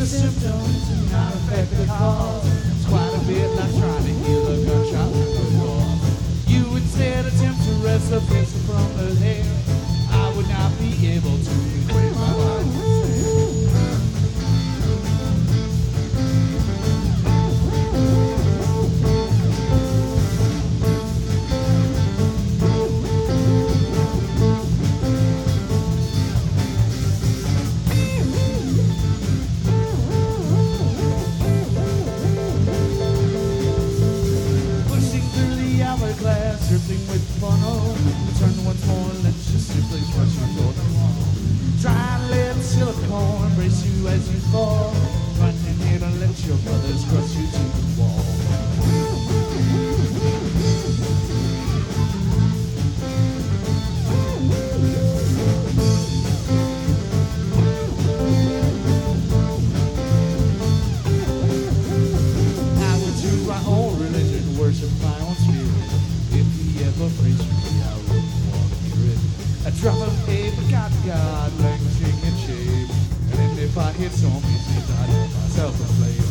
symptoms and not affect the cause. It's quite a bit like trying to heal a gunshot wound. You instead attempt to rest the patient from the hair. I would not be able to reclaim my life. Dripping with funnel, turn once more, let's just simply brush your golden wall. Dry lip silicone, embrace you as you fall. Running here to let your brothers crush you to the wall. I would do my own religion, worship my own spirit. Praise me, I wouldn't want to hear it. A drop of hate, but God, languishing in shame. And then if I hit some music, I'd let myself a flame.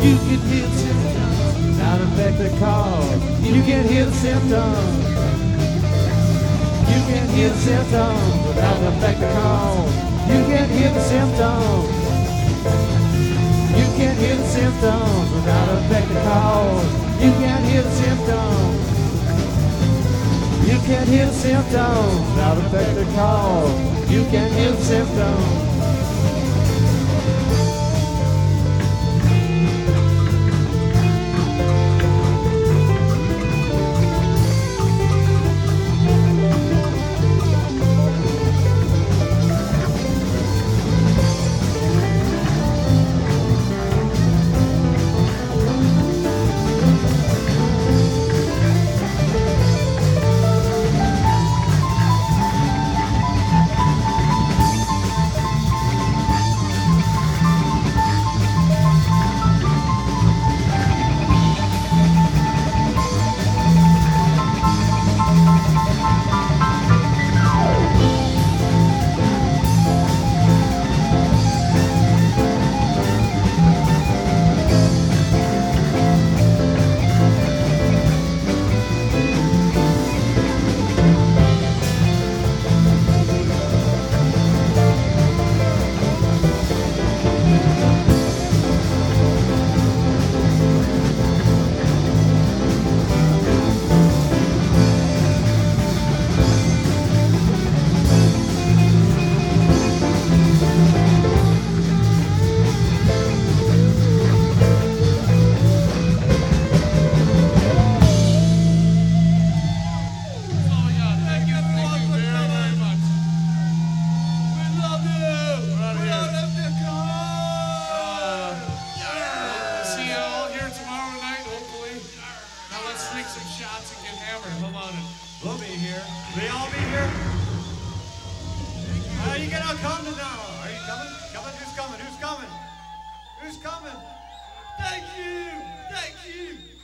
You can hear the symptoms without affect the cause. You can hear the symptoms. You can hear the symptoms without affect the cause. You can hear the symptoms. You can hear the symptoms without affect the cause. You can hear the symptoms. You can hear the symptoms without affect the cause. You can hear the symptoms. We'll be here. Will y'all be here? You can all come now. Are you coming? Coming? Who's coming? Who's coming? Who's coming? Thank you. Thank you.